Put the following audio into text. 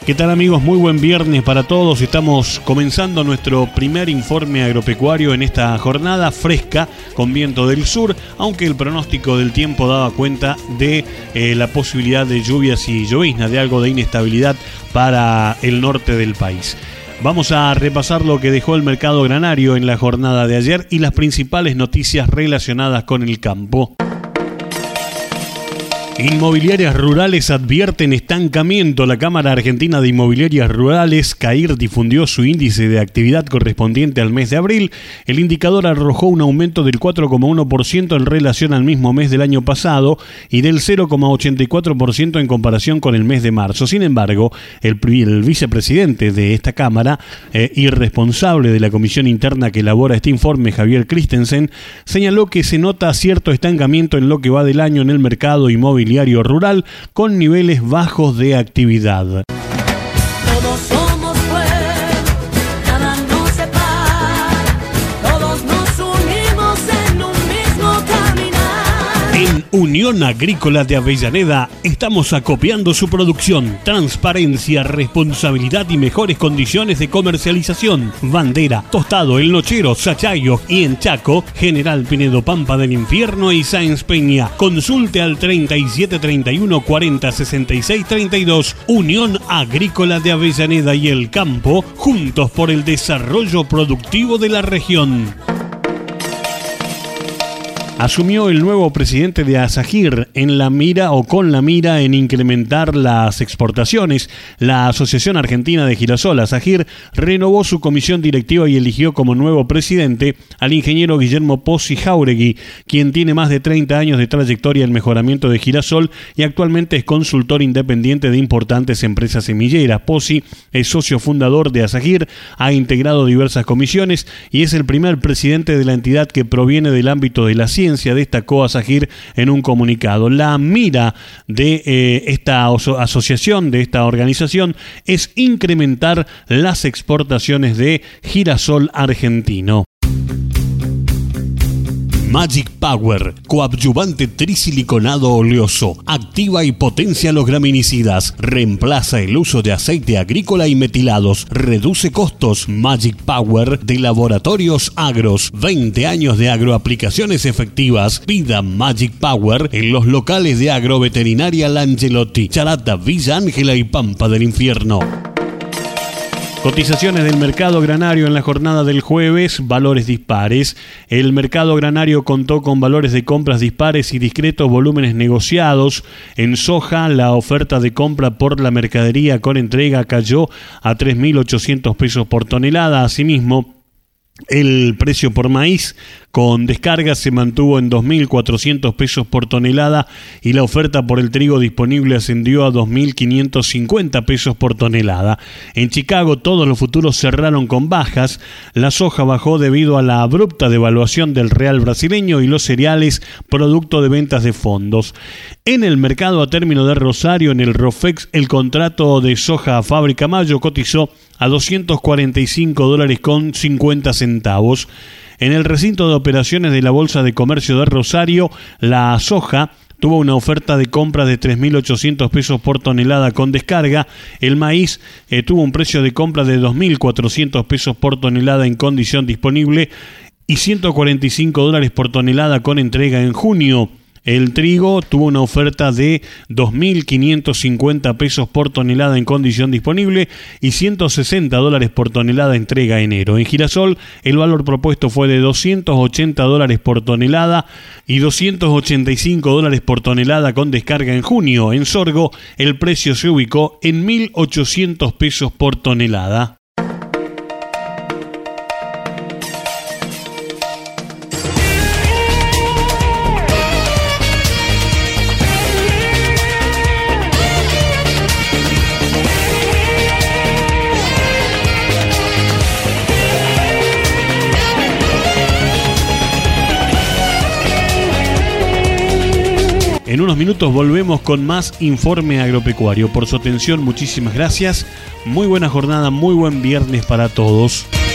¿Qué tal, amigos? Muy buen viernes para todos. Estamos comenzando nuestro primer informe agropecuario en esta jornada fresca con viento del sur, aunque el pronóstico del tiempo daba cuenta de la posibilidad de lluvias y lloviznas, de algo de inestabilidad para el norte del país. Vamos a repasar lo que dejó el mercado granario en la jornada de ayer y las principales noticias relacionadas con el campo. Inmobiliarias Rurales advierten estancamiento. La Cámara Argentina de Inmobiliarias Rurales, CAIR, difundió su índice de actividad correspondiente al mes de abril. El indicador arrojó un aumento del 4,1% en relación al mismo mes del año pasado y del 0,84% en comparación con el mes de marzo. Sin embargo, el vicepresidente de esta Cámara y responsable de la comisión interna que elabora este informe, Javier Christensen, señaló que se nota cierto estancamiento en lo que va del año en el mercado inmobiliario rural con niveles bajos de actividad. Todos somos pueblo, nada nos separa, todos nos unimos en un mismo caminar. En Unión Agrícola de Avellaneda estamos acopiando su producción, transparencia, responsabilidad y mejores condiciones de comercialización. Bandera, Tostado, El Nochero, Sachayo y en Chaco, General Pinedo, Pampa del Infierno y Sáenz Peña. Consulte al 3731 40 66 32. Unión Agrícola de Avellaneda y el campo, juntos por el desarrollo productivo de la región. Asumió el nuevo presidente de ASAGIR en la mira o con la mira en incrementar las exportaciones. La Asociación Argentina de Girasol, ASAGIR, renovó su comisión directiva y eligió como nuevo presidente al ingeniero Guillermo Pozzi Jauregui, quien tiene más de 30 años de trayectoria en mejoramiento de girasol y actualmente es consultor independiente de importantes empresas semilleras. Pozzi es socio fundador de ASAGIR, ha integrado diversas comisiones y es el primer presidente de la entidad que proviene del ámbito de la ciencia, destacó ASAGIR en un comunicado. La mira de esta asociación, de esta organización, es incrementar las exportaciones de girasol argentino. Magic Power, coadyuvante trisiliconado oleoso, activa y potencia los graminicidas, reemplaza el uso de aceite agrícola y metilados, reduce costos. Magic Power de Laboratorios Agros, 20 años de agroaplicaciones efectivas. Pida Magic Power en los locales de Agroveterinaria Langelotti, Charata, Villa Ángela y Pampa del Infierno. Cotizaciones del mercado granario en la jornada del jueves, valores dispares. El mercado granario contó con valores de compras dispares y discretos volúmenes negociados. En soja, la oferta de compra por la mercadería con entrega cayó a 3.800 pesos por tonelada. Asimismo, el precio por maíz con descarga se mantuvo en 2.400 pesos por tonelada y la oferta por el trigo disponible ascendió a 2.550 pesos por tonelada. En Chicago todos los futuros cerraron con bajas. La soja bajó debido a la abrupta devaluación del real brasileño y los cereales producto de ventas de fondos. En el mercado a término de Rosario, en el Rofex, el contrato de soja a fábrica mayo cotizó a $245 con 50 centavos. En el recinto de operaciones de la Bolsa de Comercio de Rosario, la soja tuvo una oferta de compra de 3.800 pesos por tonelada con descarga. El maíz tuvo un precio de compra de 2.400 pesos por tonelada en condición disponible y $145 por tonelada con entrega en junio. El trigo tuvo una oferta de 2.550 pesos por tonelada en condición disponible y $160 por tonelada entrega enero. En girasol, el valor propuesto fue de $280 por tonelada y $285 por tonelada con descarga en junio. En sorgo, el precio se ubicó en 1.800 pesos por tonelada. En unos minutos volvemos con más informe agropecuario. Por su atención, muchísimas gracias. Muy buena jornada, muy buen viernes para todos.